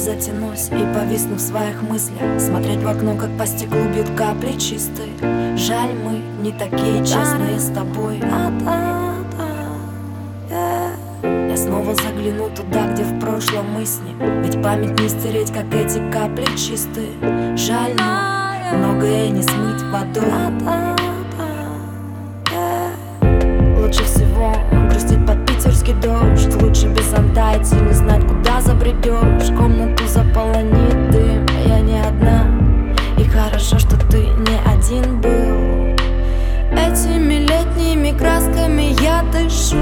затянусь и повисну в своих мыслях, смотреть в окно, как по стеклу бьют капли чистые. Жаль, мы не такие честные с тобой. Я снова загляну туда, где в прошлом мы с ним, ведь память не стереть, как эти капли чистые. Жаль, но многое не смыть водой. Лучше всего грустить под питерский дождь, лучше без зонта идти, не знать, куда забредешь. Комнату заполонит дым, я не одна, и хорошо, что ты не один был. Этими летними красками я дышу.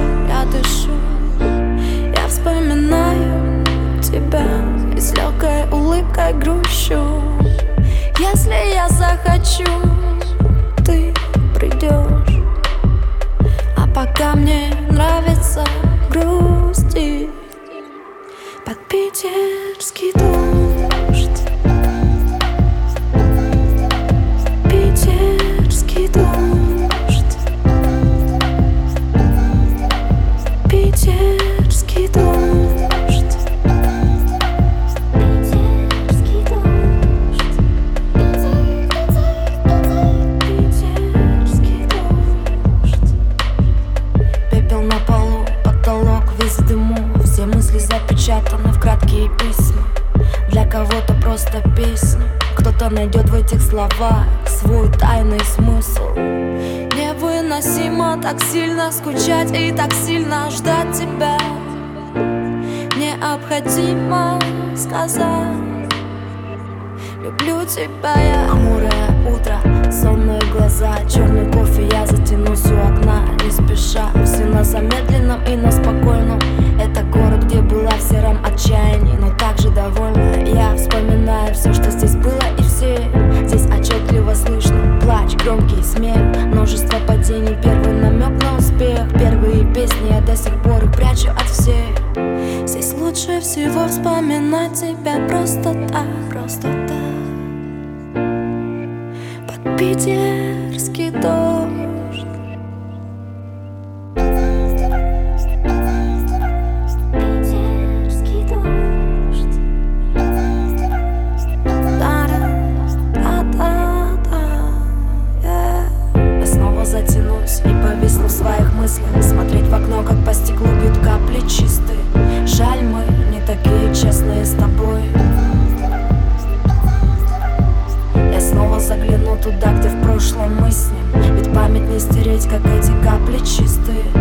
Я вспоминаю тебя и с легкой улыбкой грущу. Если я захочу, ты придешь. А пока мне нравится грустить под питерский дождь. Питерский дождь. Питерский дождь. Питерский дождь. Питерский дождь. Пепел на полу, потолок весь в дыму, все мысли запечатаны в краткие письма. Для кого-то просто песня, кто-то найдет в этих словах свой тайный смысл. Невыносимо так сильно скучать и так сильно ждать тебя. Необходимо сказать: люблю тебя я. Хмурое утро, сонные глаза, черный кофе, я затянусь у окна, не спеша. Все на замедленном и на спокойном. Это город, где была в сером отчаянии, но также довольна. Я вспоминаю все, что здесь было, и все здесь отчетливо слышно. Плач, громкий смех, множество падений, первый намек на успех. Первые песни, я до сих пор их прячу от всех. Здесь лучше всего вспоминать тебя просто так. Под питерский дождь. Питерский дождь. Я снова затянусь и повисну в своих мыслях, смотреть в окно, как по стеклу бьют капли чистые. Жаль, мы не такие честные с тобой. Я снова загляну туда, где в прошлом мы с ним, ведь память не стереть, как эти капли чистые.